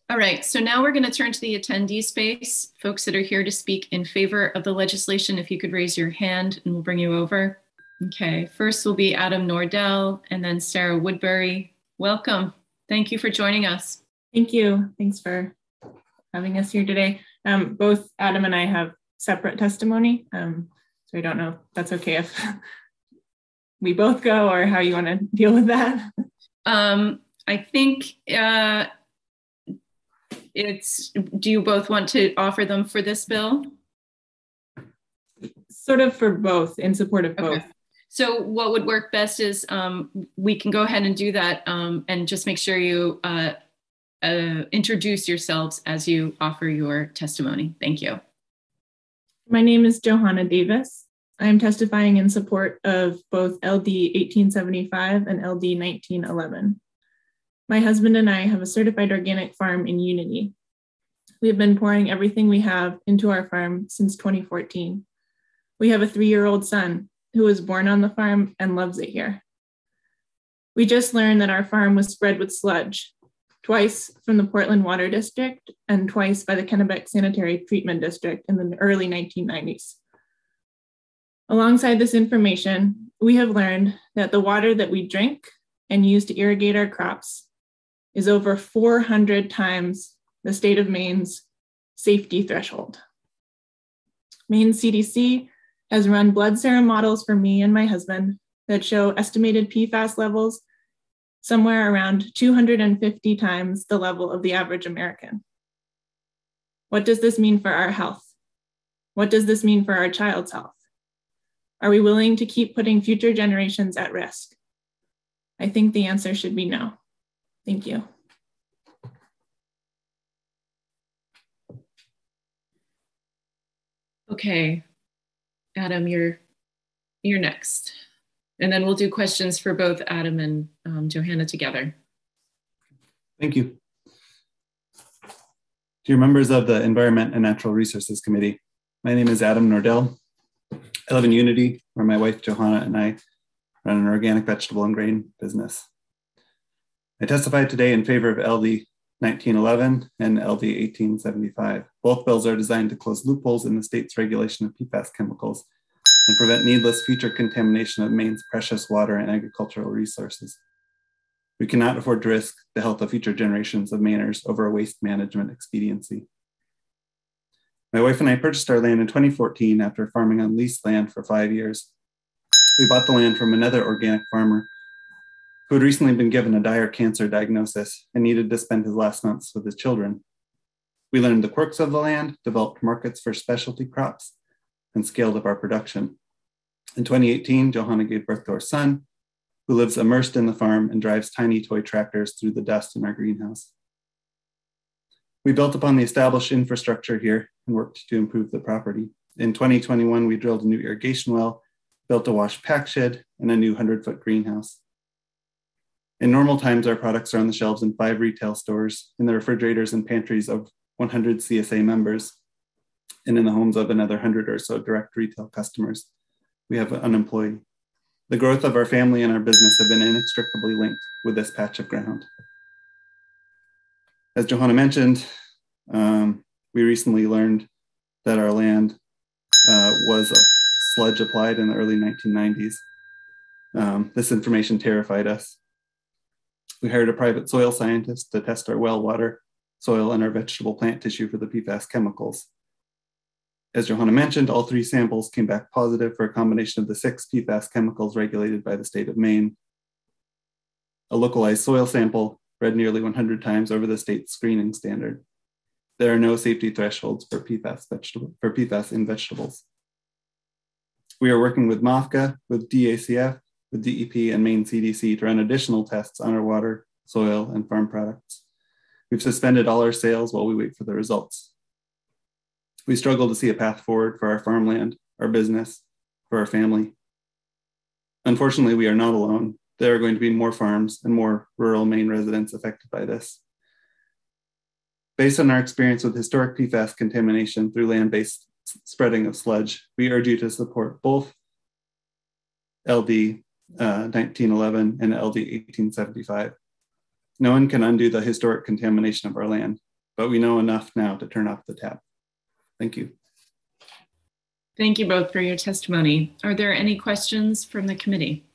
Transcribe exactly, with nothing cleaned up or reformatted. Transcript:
All right, so now we're going to turn to the attendee space. Folks that are here to speak in favor of the legislation, if you could raise your hand and we'll bring you over. Okay, first will be Adam Nordell and then Sarah Woodbury. Welcome. Thank you for joining us. Thank you. Thanks for having us here today. Um, both Adam and I have separate testimony, um, so I don't know if that's okay if we both go or how you want to deal with that. Um, I think uh, it's, do you both want to offer them for this bill? Sort of for both, in support of both. Okay. So what would work best is um, we can go ahead and do that um, and just make sure you uh, uh, introduce yourselves as you offer your testimony. Thank you. My name is Johanna Davis. I am testifying in support of both L D eighteen seventy-five and L D nineteen eleven. My husband and I have a certified organic farm in Unity. We have been pouring everything we have into our farm since twenty fourteen. We have a three-year-old son who was born on the farm and loves it here. We just learned that our farm was spread with sludge, twice from the Portland Water District and twice by the Kennebec Sanitary Treatment District in the early nineteen nineties. Alongside this information, we have learned that the water that we drink and use to irrigate our crops is over four hundred times the state of Maine's safety threshold. Maine C D C has run blood serum models for me and my husband that show estimated P FAS levels somewhere around two hundred fifty times the level of the average American. What does this mean for our health? What does this mean for our child's health? Are we willing to keep putting future generations at risk? I think the answer should be no. Thank you. Okay, Adam, you're, you're next. And then we'll do questions for both Adam and um, Johanna together. Thank you. Dear members of the Environment and Natural Resources Committee, my name is Adam Nordell. I live in Unity, where my wife Johanna and I run an organic vegetable and grain business. I testify today in favor of L D nineteen eleven and L D eighteen seventy-five. Both bills are designed to close loopholes in the state's regulation of P FAS chemicals and prevent needless future contamination of Maine's precious water and agricultural resources. We cannot afford to risk the health of future generations of Mainers over a waste management expediency. My wife and I purchased our land in twenty fourteen after farming on leased land for five years. We bought the land from another organic farmer who had recently been given a dire cancer diagnosis and needed to spend his last months with his children. We learned the quirks of the land, developed markets for specialty crops, and scaled up our production. In twenty eighteen, Johanna gave birth to our son, who lives immersed in the farm and drives tiny toy tractors through the dust in our greenhouse. We built upon the established infrastructure here and worked to improve the property. In twenty twenty-one, we drilled a new irrigation well, built a wash pack shed, and a new hundred-foot greenhouse. In normal times, our products are on the shelves in five retail stores, in the refrigerators and pantries of one hundred C S A members, and in the homes of another one hundred or so direct retail customers. We have an employee. The growth of our family and our business have been inextricably linked with this patch of ground. As Johanna mentioned, um, we recently learned that our land uh, was sludge applied in the early nineteen nineties. Um, this information terrified us. We hired a private soil scientist to test our well water, soil, and our vegetable plant tissue for the P FAS chemicals. As Johanna mentioned, all three samples came back positive for a combination of the six P FAS chemicals regulated by the state of Maine. A localized soil sample read nearly one hundred times over the state's screening standard. There are no safety thresholds for P FAS, vegetable, for P FAS in vegetables. We are working with MOFGA, with D A C F, with D E P, and Maine C D C to run additional tests on our water, soil, and farm products. We've suspended all our sales while we wait for the results. We struggle to see a path forward for our farmland, our business, for our family. Unfortunately, we are not alone. There are going to be more farms and more rural Maine residents affected by this. Based on our experience with historic P FAS contamination through land-based spreading of sludge, we urge you to support both L D uh, nineteen eleven and L D eighteen seventy-five. No one can undo the historic contamination of our land. but we know enough now to turn off the tap. Thank you. Thank you both for your testimony. Are there any questions from the committee?